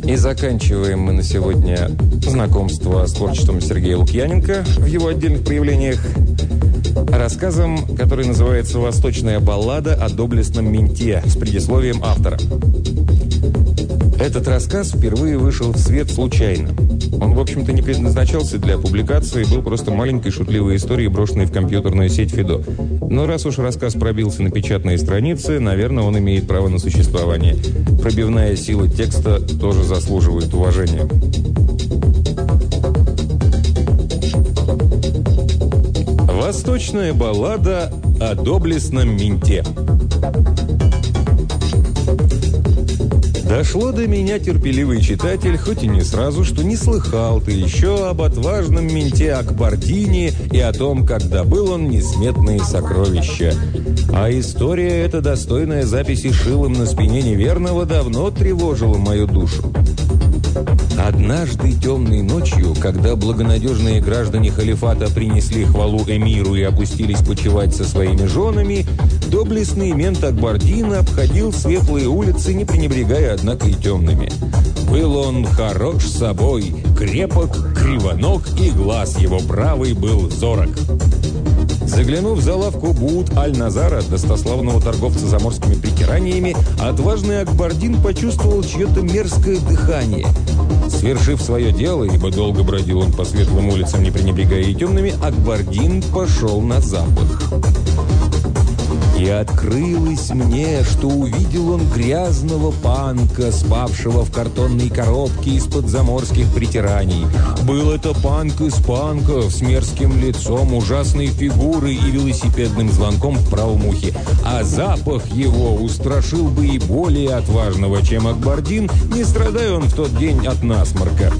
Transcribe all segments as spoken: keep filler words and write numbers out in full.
И заканчиваем мы на сегодня знакомство с творчеством Сергея Лукьяненко в его отдельных проявлениях рассказом, который называется «Восточная баллада о доблестном менте» с предисловием автора. Этот рассказ впервые вышел в свет случайно. Он, в общем-то, не предназначался для публикации, был просто маленькой шутливой историей, брошенной в компьютерную сеть Фидо. Но раз уж рассказ пробился на печатные страницы, наверное, он имеет право на существование. Пробивная сила текста тоже заслуживает уважения. Восточная баллада о доблестном менте. Дошло до меня, терпеливый читатель, хоть и не сразу, что не слыхал ты еще об отважном менте Акбардине и о том, как добыл он несметные сокровища. А история эта, достойная записи шилом на спине неверного, давно тревожила мою душу. Однажды темной ночью, когда благонадежные граждане халифата принесли хвалу эмиру и опустились почивать со своими женами, доблестный мент Акбардина обходил светлые улицы, не пренебрегая, однако, и темными. Был он хорош собой, крепок, кривоног, и глаз его правый был зорок. Заглянув за лавку Буут Аль-Назара, достославного торговца заморскими притираниями, отважный Акбардин почувствовал чье-то мерзкое дыхание. Свершив свое дело, ибо долго бродил он по светлым улицам, не пренебрегая и темными, Акбардин пошел на запах. И открылось мне, что увидел он грязного панка, спавшего в картонной коробке из-под заморских притираний. Был это панк из панков с мерзким лицом, ужасной фигурой и велосипедным звонком в правом ухе. А запах его устрашил бы и более отважного, чем Акбардин, не страдая он в тот день от насморка.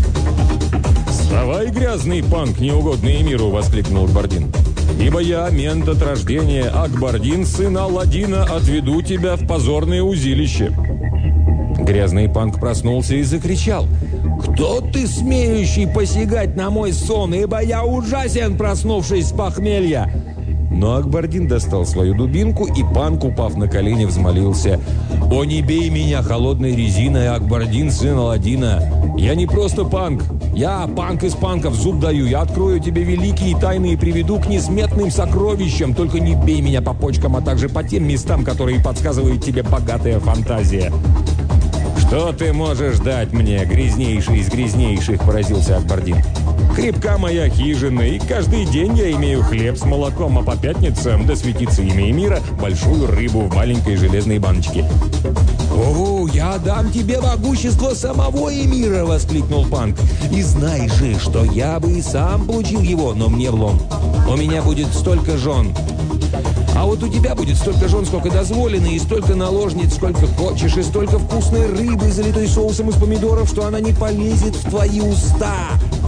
«Вставай, грязный панк, неугодный миру!» — воскликнул Акбардин. «Ибо я, мент от рождения, Акбардин, сын Аладдина, отведу тебя в позорное узилище». Грязный панк проснулся и закричал: «Кто ты, смеющий посягать на мой сон, ибо я ужасен, проснувшись с похмелья?» Но Акбардин достал свою дубинку, и панк, упав на колени, взмолился: «О, не бей меня холодной резиной, Акбардин, сын Аладдина! Я не просто панк! Я панк из панков, зуб даю! Я открою тебе великие тайны и приведу к несметным сокровищам! Только не бей меня по почкам, а также по тем местам, которые подсказывает тебе богатая фантазия!» «Что ты можешь дать мне, грязнейший из грязнейших?» – поразился Акбардин. «Крепка моя хижина, и каждый день я имею хлеб с молоком, а по пятницам, да светится имя эмира, большую рыбу в маленькой железной баночке». «О, я дам тебе могущество самого эмира!» – воскликнул панк. «И знай же, что я бы и сам получил его, но мне влом. У меня будет столько жен. А вот у тебя будет столько жен, сколько дозволено, и столько наложниц, сколько хочешь, и столько вкусной рыбы, залитой соусом из помидоров, что она не полезет в твои уста».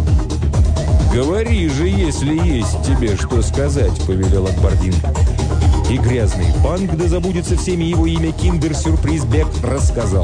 «Говори же, если есть тебе что сказать», — повелел Акбардин. И грязный панк, да забудется всеми его имя, Киндер-сюрприз-бек, рассказал.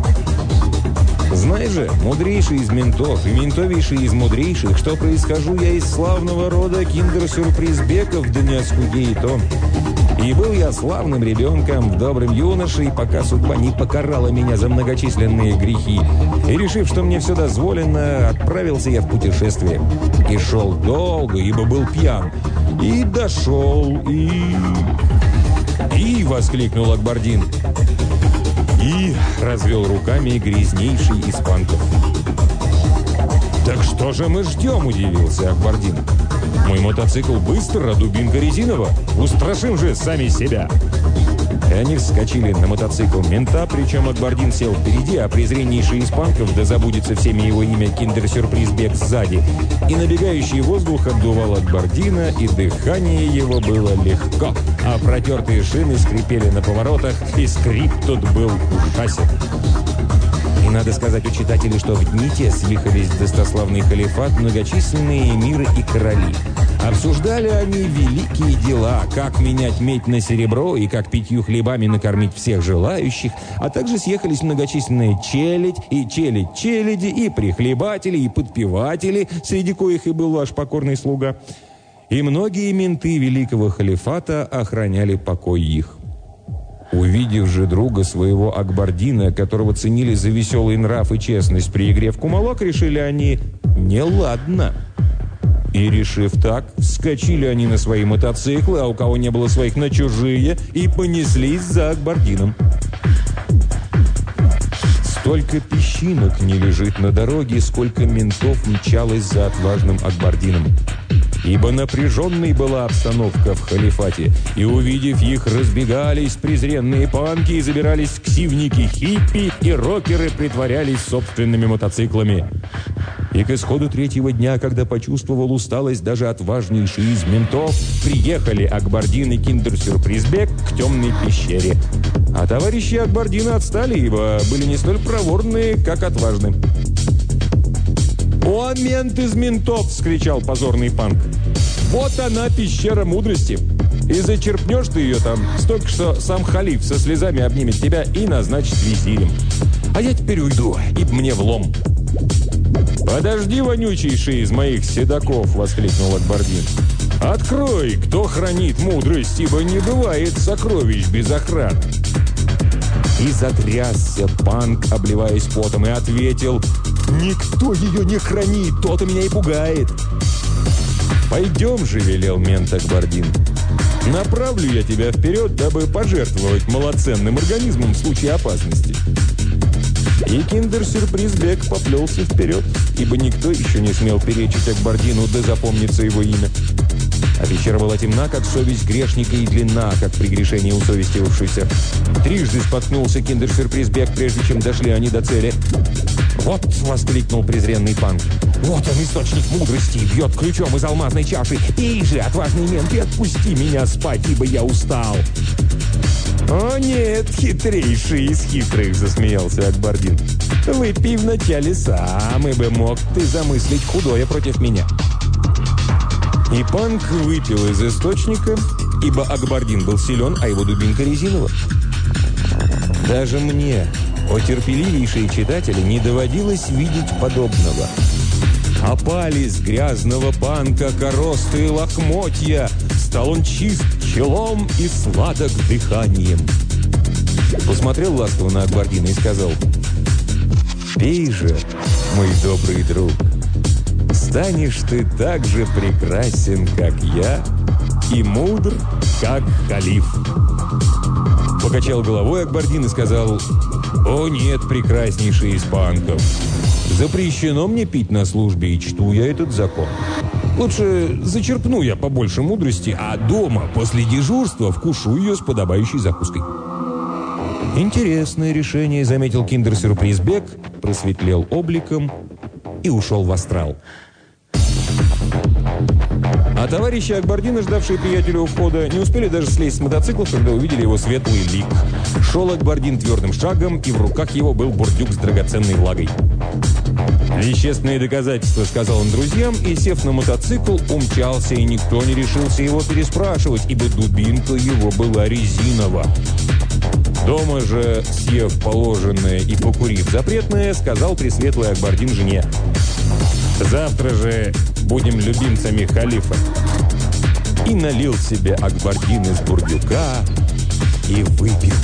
«Знай же, мудрейший из ментов и ментовейший из мудрейших, что происхожу я из славного рода Киндер-сюрприз-беков, да не оскудеет он. И был я славным ребенком, добрым юношей, пока судьба не покарала меня за многочисленные грехи. И, решив, что мне все дозволено, отправился я в путешествие. И шел долго, ибо был пьян. И дошел, и... «И!» — воскликнул Акбардин. «И!» — развел руками грязнейший из панков. «Так что же мы ждем?» — удивился Акбардин. «Мой мотоцикл быстр, а дубинка резинова. Устрашим же сами себя!» И они вскочили на мотоцикл мента, причем Акбардин сел впереди, а презреннейший из панков, да забудется всеми его имя, Киндер-сюрприз-бек, сзади. И набегающий воздух обдувал Акбардина, и дыхание его было легко, а протертые шины скрипели на поворотах, и скрип тут был ужасен. И надо сказать у читателей, что в дни те съехались в достославный халифат многочисленные эмиры и короли. Обсуждали они великие дела, как менять медь на серебро и как пятью хлебами накормить всех желающих, а также съехались многочисленные челядь и челядь челяди, и прихлебатели, и подпеватели, среди коих и был ваш покорный слуга. И многие менты великого халифата охраняли покой их. Увидев же друга своего Акбардина, которого ценили за веселый нрав и честность при игре в кумалок, решили они «неладно». И, решив так, вскочили они на свои мотоциклы, а у кого не было своих, на чужие, и понеслись за Акбардином. Столько песчинок не лежит на дороге, сколько ментов мчалось за отважным Акбардином. Ибо напряженной была обстановка в халифате, и, увидев их, разбегались презренные панки и забирались в ксивники хиппи, и рокеры притворялись собственными мотоциклами. И к исходу третьего дня, когда почувствовал усталость даже отважнейший из ментов, приехали Акбардин и Киндер-Сюрпризбек к темной пещере. А товарищи Акбардина отстали, ибо были не столь проворные, как отважны. «О, мент из ментов!» – вскричал позорный панк. «Вот она, пещера мудрости! И зачерпнешь ты ее там, столько, что сам халиф со слезами обнимет тебя и назначит визирем. А я теперь уйду, ибо мне влом». «Подожди, вонючейший из моих седаков!» – воскликнул Акбардин. «Открой, кто хранит мудрость, ибо не бывает сокровищ без охраны». И затрясся панк, обливаясь потом, и ответил: «Никто ее не хранит, то-то меня и пугает». «Пойдем же», — велел мент Акбардин. «Направлю я тебя вперед, дабы пожертвовать малоценным организмом в случае опасности». И Киндер-Сюрпризбек поплелся вперед, ибо никто еще не смел перечить Акбардину, да запомнится его имя. А пещера была темна, как совесть грешника, и длинна, как прегрешение усовестившийся. Трижды споткнулся Киндер-Сюрпризбек, прежде чем дошли они до цели. «Вот!» — воскликнул презренный панк. «Вот он, источник мудрости, бьет ключом из алмазной чаши. Пей же, отважный мент, и отпусти меня спать, ибо я устал». «О нет, хитрейший из хитрых!» — засмеялся Акбардин. «Выпей вначале сам, ибо мог ты замыслить худое против меня». И панк выпил из источника, ибо Акбардин был силен, а его дубинка резинова. Даже мне, о терпеливейшие читатели, не доводилось видеть подобного. Опали с грязного панка коросты и лохмотья, стал он чист челом и сладок дыханием. Посмотрел ласково на Акбардина и сказал: «Пей же, мой добрый друг, станешь ты так же прекрасен, как я, и мудр, как халиф». Покачал головой Акбардин и сказал: «О нет, прекраснейший из панков, запрещено мне пить на службе, и чту я этот закон. Лучше зачерпну я побольше мудрости, а дома после дежурства вкушу ее с подобающей закуской». «Интересное решение», — заметил Киндер-Сюрпризбек, просветлел обликом и ушел в астрал. А товарищи Акбардина, ждавшие приятеля у входа, не успели даже слезть с мотоциклов, когда увидели его светлый лик. Шел Акбардин твердым шагом, и в руках его был бурдюк с драгоценной влагой. «Вещественные доказательства», — сказал он друзьям, и, сев на мотоцикл, умчался, и никто не решился его переспрашивать, ибо дубинка его была резинова. Дома же, съев положенное и покурив запретное, сказал пресветлый Акбардин жене: «Завтра же будем любимцами халифа». И налил себе Акбардин из бурдюка и выпил.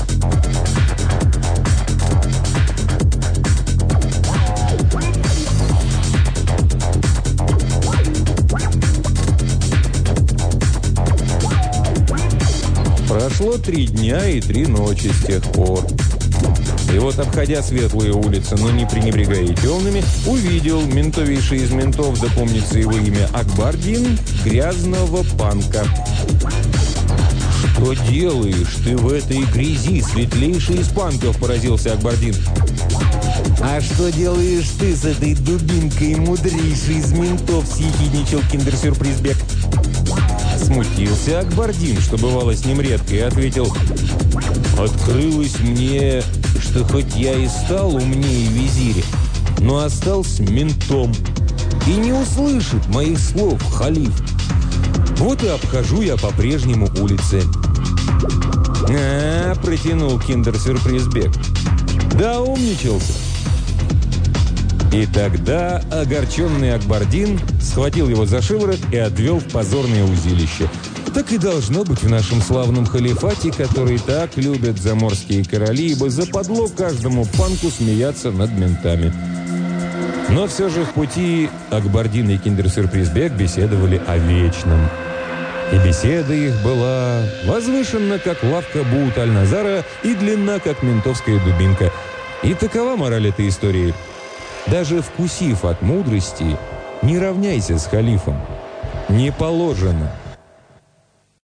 Прошло три дня и три ночи с тех пор. И вот, обходя светлые улицы, но не пренебрегая и темными, увидел ментовейший из ментов, да помнится его имя, Акбардин, грязного панка. «Что делаешь ты в этой грязи, светлейший из панков?» – поразился Акбардин. «А что делаешь ты с этой дубинкой, мудрейший из ментов?» – съехидничал Киндер-Сюрпризбек. Смутился Акбардин, что бывало с ним редко, и ответил: «Открылось мне, что хоть я и стал умнее визиря, но остался ментом и не услышит моих слов халиф. Вот и обхожу я по-прежнему улицы». «А, — протянул Киндер-Сюрпризбек, — да умничался». И тогда огорченный Акбардин схватил его за шиворот и отвел в позорное узилище. Так и должно быть в нашем славном халифате, который так любят заморские короли, ибо западло каждому панку смеяться над ментами. Но все же в пути Акбардин и Киндер-сюрприз-бек беседовали о вечном. И беседа их была возвышена, как лавка Буут-аль-Назара, и длинна, как ментовская дубинка. И такова мораль этой истории. Даже вкусив от мудрости, не равняйся с халифом. Не положено.